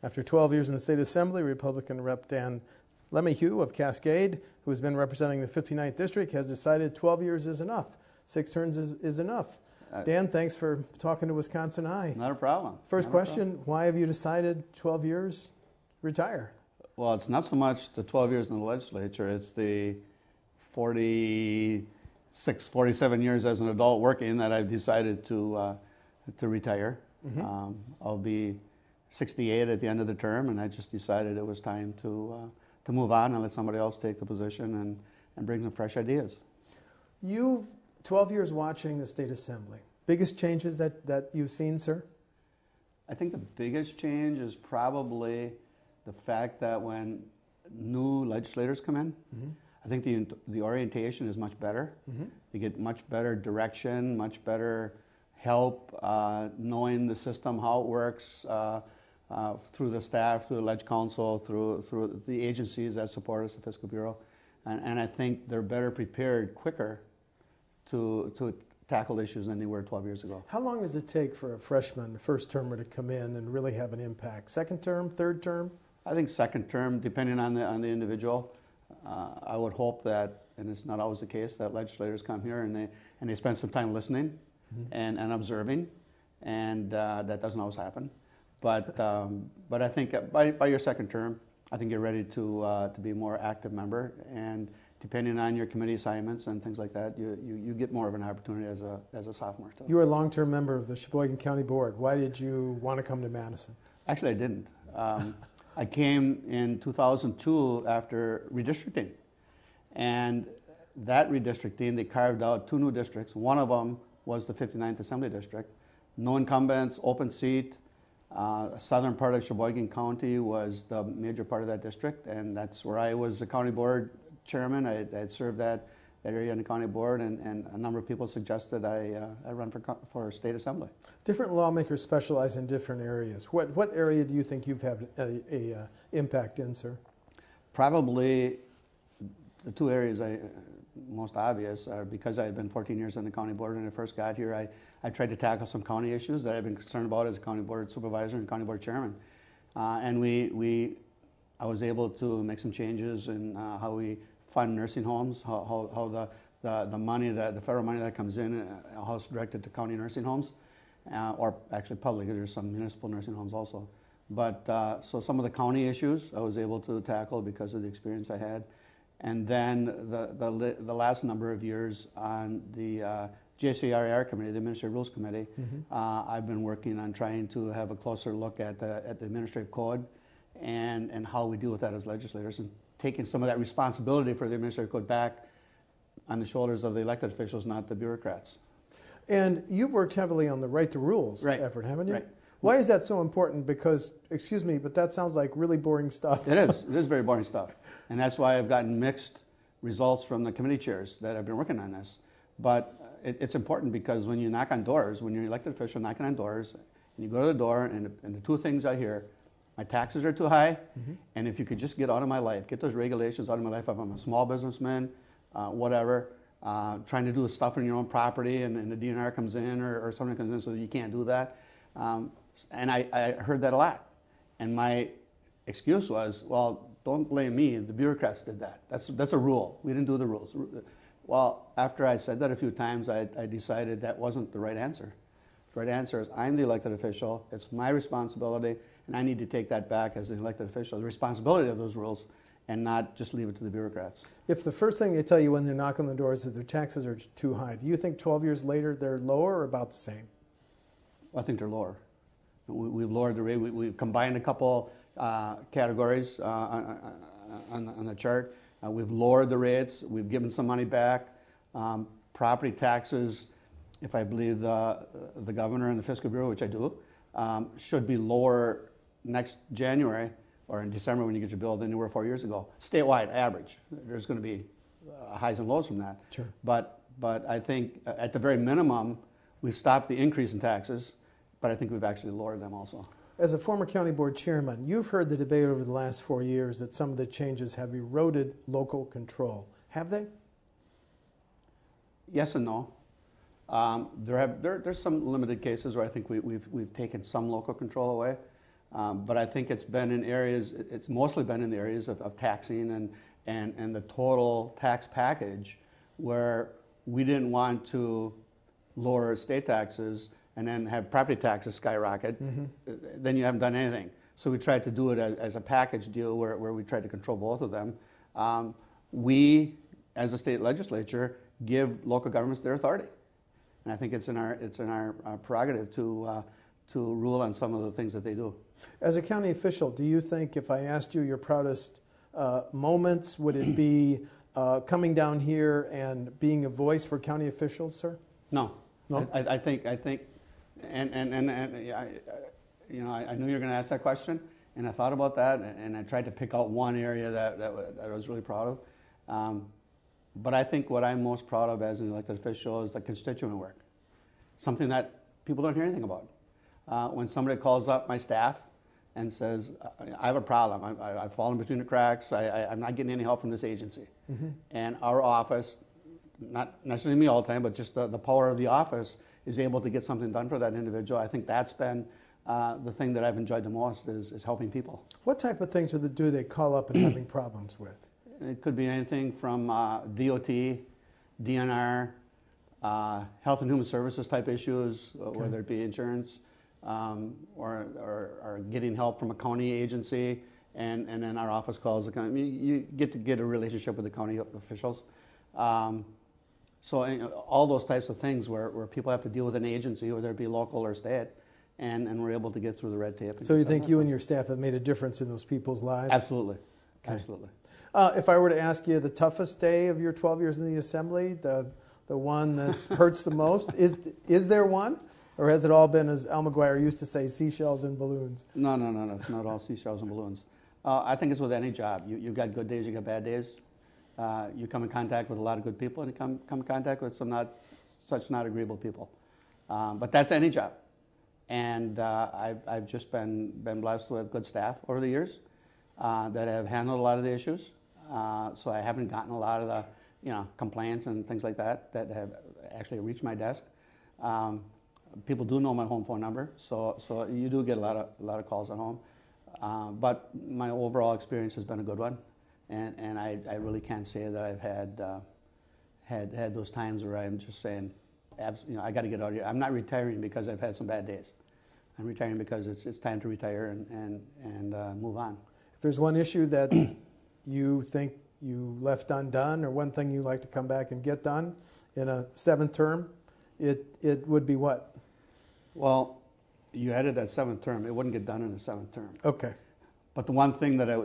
After 12 years in the State Assembly, Republican Rep. Dan Lemieux of Cascade, who has been representing the 59th District, has decided 12 years is enough. 6 terms is enough. Dan, thanks for talking to Wisconsin Eye. Not a problem. First question, why have you decided 12 years, retire? Well, it's not so much the 12 years in the legislature, it's the 46, 47 years as an adult working that I've decided to retire. I'll be 68 at the end of the term, and I just decided it was time to move on and let somebody else take the position and bring some fresh ideas. You've 12 years watching the State Assembly. Biggest changes that you've seen, sir? I think the biggest change is probably the fact that when new legislators come in, I think the orientation is much better. You get much better direction, much better help, knowing the system, how it works, through the staff, through the Leg Council, through the agencies that support us, the Fiscal Bureau. And I think they're better prepared quicker to tackle issues than they were 12 years ago. How long does it take for a freshman, first termer, to come in and really have an impact? Second term, third term? I think second term, depending on the individual. I would hope that, and it's not always the case, that legislators come here and they spend some time listening and observing, and that doesn't always happen. But I think by your second term, I think you're ready to be a more active member, and depending on your committee assignments and things like that, you get more of an opportunity as a sophomore. Still. You were a long-term member of the Sheboygan County Board. Why did you want to come to Madison? Actually, I didn't. I came in 2002 after redistricting, and that redistricting, they carved out 2 new districts. One of them was the 59th Assembly District. No incumbents, open seat. Southern part of Sheboygan County was the major part of that district, and that's where I was the county board chairman. I had served that area in the county board, and a number of people suggested I run for state assembly. Different lawmakers specialize in different areas. What area do you think you've had a impact in, sir? Probably the 2 areas most obvious are because I had been 14 years on the county board when I first got here. I tried to tackle some county issues that I've been concerned about as a county board supervisor and county board chairman. And I was able to make some changes in how we fund nursing homes, how the money, the federal money that comes in, how it's directed to county nursing homes, or actually public. There's some municipal nursing homes also. But so some of the county issues I was able to tackle because of the experience I had. And then the last number of years on the JCRR committee, the Administrative Rules Committee, I've been working on trying to have a closer look at the administrative code and how we deal with that as legislators, and taking some of that responsibility for the administrative code back on the shoulders of the elected officials, not the bureaucrats. And you've worked heavily on the Right to Rules effort, haven't you? Right. Why is that so important? Because, excuse me, but that sounds like really boring stuff. It is. It is very boring stuff. And that's why I've gotten mixed results from the committee chairs that have been working on this. But it's important because when you knock on doors, when you're an elected official knocking on doors, and you go to the door, and the 2 things I hear, my taxes are too high, and if you could just get out of my life, get those regulations out of my life. If I'm a small businessman, whatever, trying to do stuff on your own property, and the DNR comes in or something comes in so that you can't do that. And I heard that a lot. And my excuse was, well, don't blame me, the bureaucrats did that. That's a rule. We didn't do the rules. Well, after I said that a few times, I decided that wasn't the right answer. The right answer is I'm the elected official, it's my responsibility, and I need to take that back as an elected official, the responsibility of those rules, and not just leave it to the bureaucrats. If the first thing they tell you when they knock on the doors is their taxes are too high, do you think 12 years later they're lower or about the same? I think they're lower. We've lowered the rate. We've combined a couple categories on the chart. We've lowered the rates. We've given some money back. Property taxes, if I believe the governor and the Fiscal Bureau, which I do, should be lower next January or in December when you get your bill than they were 4 years ago. Statewide average. There's going to be highs and lows from that. Sure. But I think at the very minimum, we've stopped the increase in taxes, but I think we've actually lowered them also. As a former county board chairman, you've heard the debate over the last 4 years that some of the changes have eroded local control. Have they? Yes and no. There's some limited cases where I think we've taken some local control away. But I think it's mostly been in the areas of taxing and the total tax package, where we didn't want to lower estate taxes and then have property taxes skyrocket. Then you haven't done anything. So we tried to do it as a package deal where we tried to control both of them. We, as a state legislature, give local governments their authority. And I think it's in our prerogative to rule on some of the things that they do. As a county official, do you think, if I asked you your proudest moments, would it be coming down here and being a voice for county officials, sir? No. No? I think, and I knew you were going to ask that question, and I thought about that, and I tried to pick out one area that I was really proud of. But I think what I'm most proud of as an elected official is the constituent work, something that people don't hear anything about. When somebody calls up my staff and says, I have a problem, I've fallen between the cracks, I'm not getting any help from this agency. And our office, not necessarily me all the time, but just the power of the office is able to get something done for that individual. I think that's been the thing that I've enjoyed the most is helping people. What type of things do they call up and having problems with? It could be anything from DOT, DNR, Health and Human Services type issues, whether it be insurance, or getting help from a county agency, and then our office calls the county. You get to get a relationship with the county officials. So all those types of things where people have to deal with an agency, whether it be local or state, and we're able to get through the red tape. So you think you and your staff have made a difference in those people's lives? Absolutely. Okay. Absolutely. If I were to ask you the toughest day of your 12 years in the Assembly, the one that hurts the most, is there one? Or has it all been, as Al McGuire used to say, seashells and balloons? No. It's not all seashells and balloons. I think it's with any job. You've got good days, you've got bad days. You come in contact with a lot of good people, and you come in contact with some not agreeable people. But that's any job. And I've just been blessed with good staff over the years that have handled a lot of the issues. So I haven't gotten a lot of the complaints and things like that have actually reached my desk. People do know my home phone number, so you do get a lot of calls at home. But my overall experience has been a good one, and I really can't say that I've had those times where I'm just saying, I got to get out of here. I'm not retiring because I've had some bad days. I'm retiring because it's time to retire and move on. If there's one issue that you think you left undone, or one thing you'd like to come back and get done in a 7th term, it would be what? Well, you added that 7th term. It wouldn't get done in the 7th term. Okay. But the one thing that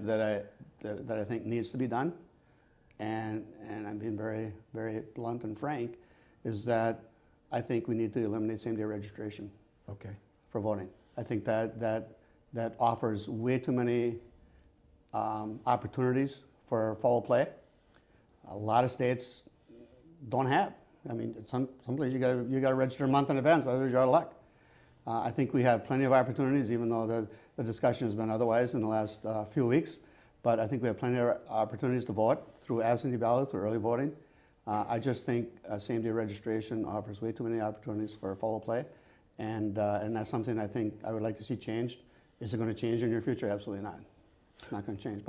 I think needs to be done, and I'm being very, very blunt and frank, is that I think we need to eliminate same-day registration. Okay. For voting. I think that offers way too many opportunities for foul play. A lot of states don't have. I mean, some places you got to register a month in advance, otherwise you're out of luck. I think we have plenty of opportunities, even though the discussion has been otherwise in the last few weeks. But I think we have plenty of opportunities to vote through absentee ballot, through early voting. I just think same-day registration offers way too many opportunities for foul play, and that's something I think I would like to see changed. Is it going to change in the near future? Absolutely not. It's not going to change.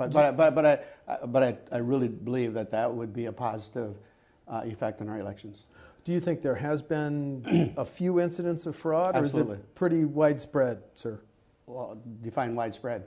But I really believe that would be a positive effect on our elections. Do you think there has been a few incidents of fraud, Absolutely. Or is it pretty widespread, sir? Well, define widespread.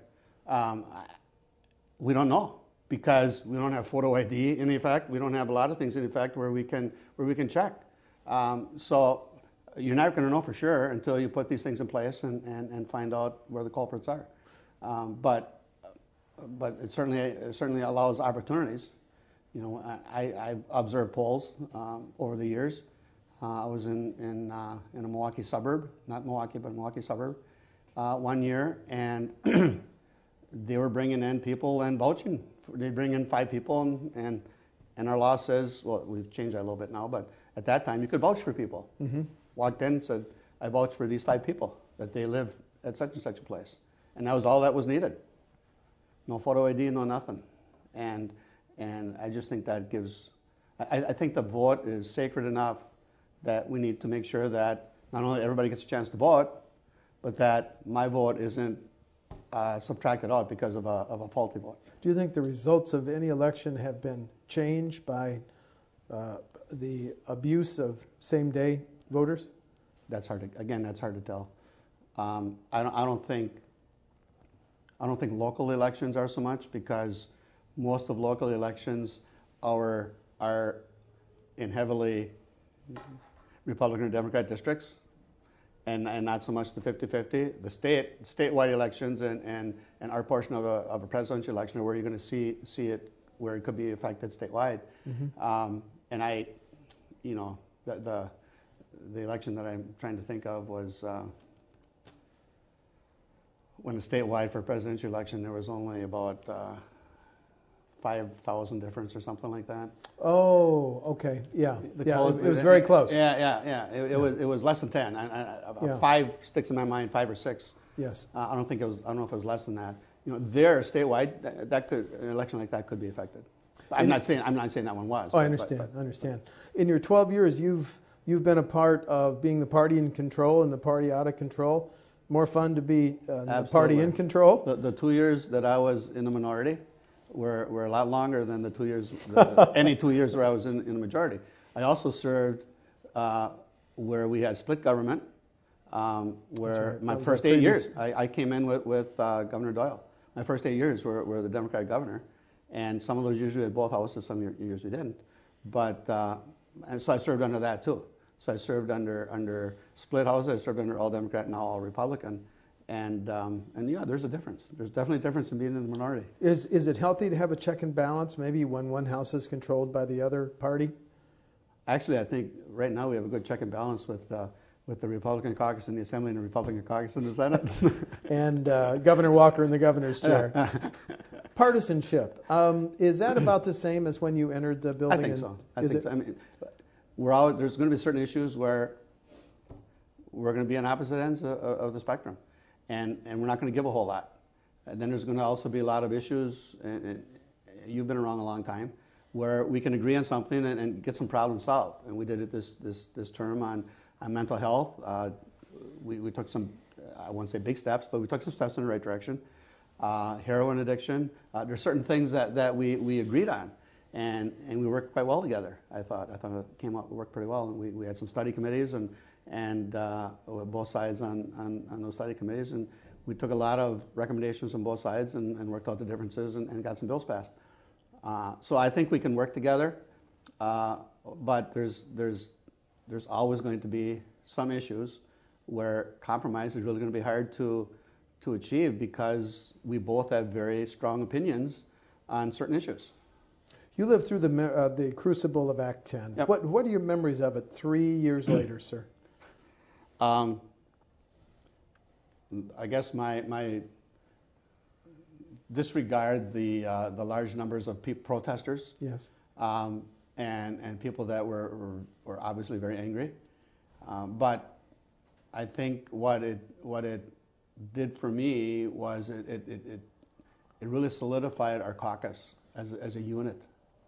We don't know, because we don't have photo ID in effect. We don't have a lot of things in effect where we can check. So you're not going to know for sure until you put these things in place and find out where the culprits are. But it certainly allows opportunities. I've observed polls over the years. I was in a Milwaukee suburb, not Milwaukee, but Milwaukee suburb, one year, and they were bringing in people and vouching. They bring in 5 people, and our law says, well, we've changed that a little bit now, but at that time you could vouch for people. Mm-hmm. Walked in and said, I vouch for these 5 people, that they live at such and such a place. And that was all that was needed. No photo ID, no nothing. And I just think that gives, I think the vote is sacred enough that we need to make sure that not only everybody gets a chance to vote, but that my vote isn't subtracted out because of a faulty vote. Do you think the results of any election have been changed by the abuse of same-day voters? That's hard to tell. I don't think local elections are so much, because most of local elections are in heavily Republican or Democrat districts, and not so much the 50-50. The statewide elections and our portion of a presidential election are where you're going to see it, where it could be affected statewide. Mm-hmm. And the election that I'm trying to think of was when the statewide for presidential election, there was only about 5,000 difference or something like that. Oh, okay, yeah. It was very close. Yeah. It was less than 10. 5 sticks in my mind, 5 or 6. Yes. I don't know if it was less than that. There statewide, an election like that could be affected. I'm not saying that one was. Oh, I understand. In your 12 years, you've been a part of being the party in control and the party out of control. More fun to be the party in control. The 2 years that I was in the minority were a lot longer than the 2 years, any 2 years where I was in the majority. I also served where we had split government, where my first 8 years, I came in with Governor Doyle. My first 8 years were the Democratic governor, and some of those years we had both houses, some years we didn't. But and so I served under that too. So I served under split houses. I served under all Democrat and all Republican. And yeah, there's a difference. There's definitely a difference in being in the minority. Is it healthy to have a check and balance, maybe when one house is controlled by the other party? Actually, I think right now we have a good check and balance with the Republican caucus in the Assembly and the Republican caucus in the Senate. And Governor Walker in the governor's chair. Partisanship. Is that about the same as when you entered the building? I think so. I mean, there's going to be certain issues where we're going to be on opposite ends of the spectrum. And we're not going to give a whole lot. And then there's going to also be a lot of issues, and you've been around a long time, where we can agree on something and get some problems solved. And we did it this term on mental health. We took some, I won't say big steps, but we took some steps in the right direction. Heroin addiction. There's certain things that we agreed on, and we worked quite well together. I thought it worked pretty well. And we had some study committees and both sides on those study committees, and we took a lot of recommendations on both sides and worked out the differences and got some bills passed. So I think we can work together, but there's always going to be some issues where compromise is really going to be hard to achieve, because we both have very strong opinions on certain issues. You lived through the crucible of Act 10. Yep. What are your memories of it 3 years later, sir? I guess my disregard the large numbers of protesters. Yes. And people that were obviously very angry. But I think what it did for me was it really solidified our caucus as a unit.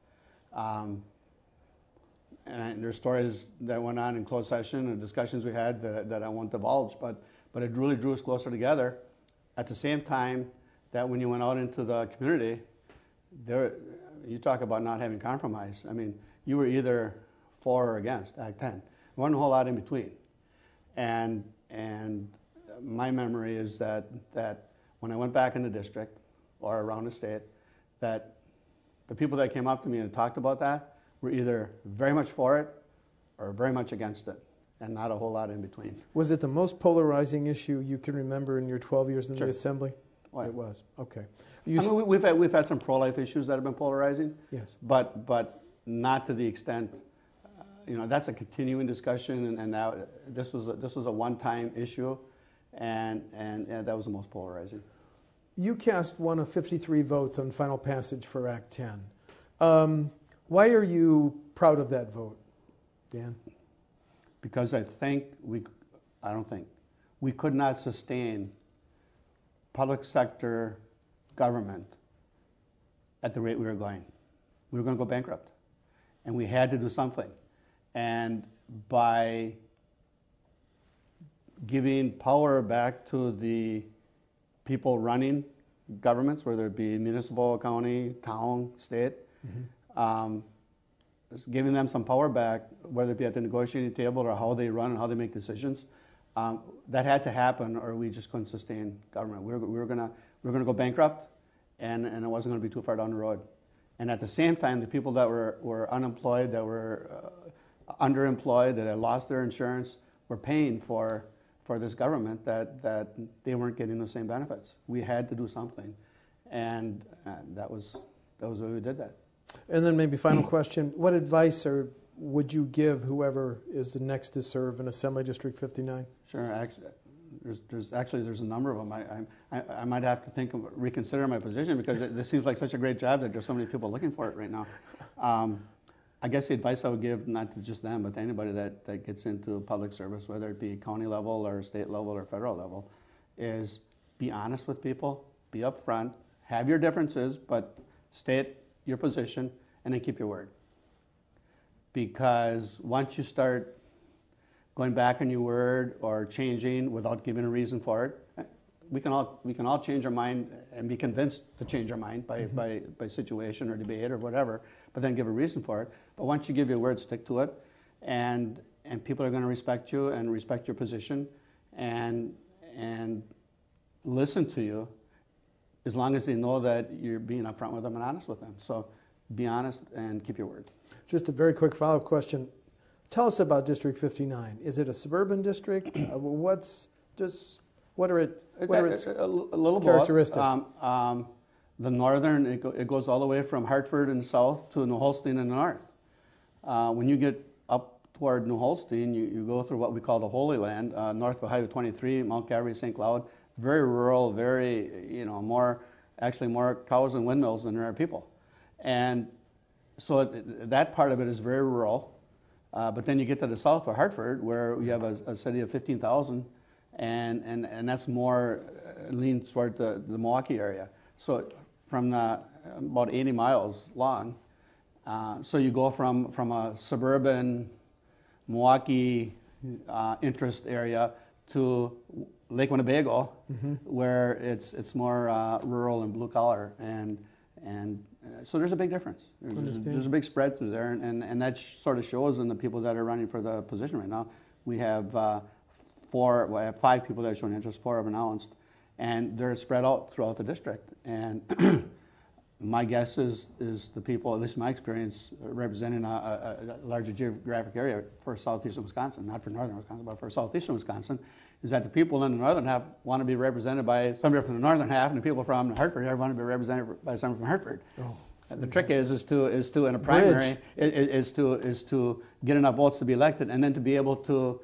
And there's stories that went on in closed session and discussions we had that I won't divulge, but it really drew us closer together. At the same time that when you went out into the community, you talk about not having compromise. I mean, you were either for or against Act 10. There wasn't a whole lot in between. And my memory is that when I went back in the district or around the state, that the people that came up to me and talked about that were either very much for it or very much against it, and not a whole lot in between. Was it the most polarizing issue you can remember in your 12 years in the Assembly? Oh, yeah. It was. Okay. We've had some pro-life issues that have been polarizing. Yes. But not to the extent. That's a continuing discussion, and this was a one-time issue, and that was the most polarizing. You cast one of 53 votes on final passage for Act 10. Why are you proud of that vote, Dan? Because we could not sustain public sector government at the rate we were going. We were going to go bankrupt, and we had to do something. And by giving power back to the people running governments, whether it be municipal, county, town, state, giving them some power back, whether it be at the negotiating table or how they run and how they make decisions. That had to happen, or we just couldn't sustain government. We were gonna go bankrupt, and it wasn't going to be too far down the road. And at the same time, the people that were unemployed, that were underemployed, that had lost their insurance, were paying for this government that they weren't getting the same benefits. We had to do something, and that was the way we did that. And then maybe final question: what advice would you give whoever is the next to serve in Assembly District 59? Sure. Actually, there's a number of them. I might have to reconsider my position, because this seems like such a great job that there's so many people looking for it right now. I guess the advice I would give, not to just them, but to anybody that gets into public service, whether it be county level or state level or federal level, is be honest with people, be upfront, have your differences, but state your position, and then keep your word. Because once you start going back on your word or changing without giving a reason for it, we can all change our mind and be convinced to change our mind by situation or debate or whatever, but then give a reason for it. But once you give your word, stick to it, and people are going to respect you and respect your position and listen to you, as long as they know that you're being upfront with them and honest with them. So be honest and keep your word. Just a very quick follow-up question. Tell us about District 59. Is it a suburban district? What are its characteristics? The northern, it goes all the way from Hartford in the south to New Holstein in the north. When you get up toward New Holstein, you go through what we call the Holy Land, north of Highway 23, Mount Calvary, St. Cloud. Very rural, very, more cows and windmills than there are people. And so that part of it is very rural. But then you get to the south of Hartford, where you have a city of 15,000, and that's more leans toward the Milwaukee area. So from about 80 miles long. So you go from a suburban Milwaukee interest area to Lake Winnebago, where it's more rural and blue collar, and so there's a big difference. There's a big spread through there, and that sort of shows in the people that are running for the position right now. We have I have 5 people that are showing interest. 4 have announced, and they're spread out throughout the district. And my guess is the people, at least my experience, representing a larger geographic area for southeastern Wisconsin, not for northern Wisconsin, but for southeastern Wisconsin, is that the people in the northern half want to be represented by somebody from the northern half, and the people from Hartford want to be represented by someone from Hartford. Oh, the trick is to in a primary is to get enough votes to be elected, and then to be able to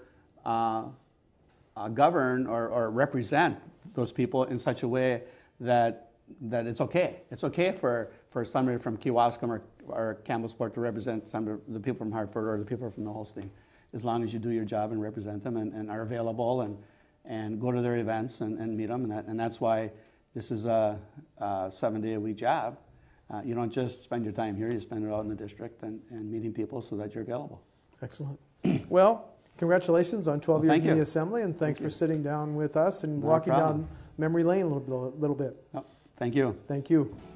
govern or represent those people in such a way that it's okay. It's okay for somebody from Kewaskum or Campbellsport to represent some of the people from Hartford or the people from the Holstein, as long as you do your job and represent them and are available and go to their events and meet them. And that's why this is a 7-day-a-week job. You don't just spend your time here, you spend it out in the district and meeting people so that you're available. Excellent. Well, congratulations on 12 years in the Assembly, and thanks for sitting down with us and walking down memory lane a little bit. Oh, thank you. Thank you.